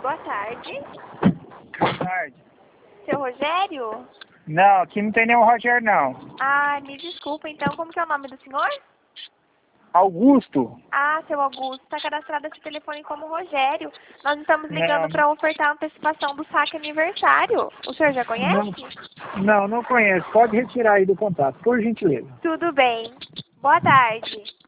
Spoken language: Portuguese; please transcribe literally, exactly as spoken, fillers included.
boa tarde. Boa tarde. Seu Rogério? Não, aqui não tem nenhum Rogério, não. Ah, me desculpa, então, como que é o nome do senhor? Augusto? Ah, seu Augusto, está cadastrado esse telefone como Rogério. Nós estamos ligando Não, para ofertar a antecipação do saque aniversário. O senhor já conhece? não, não, não conheço. Pode retirar aí do contato, por gentileza. Tudo bem. Boa tarde.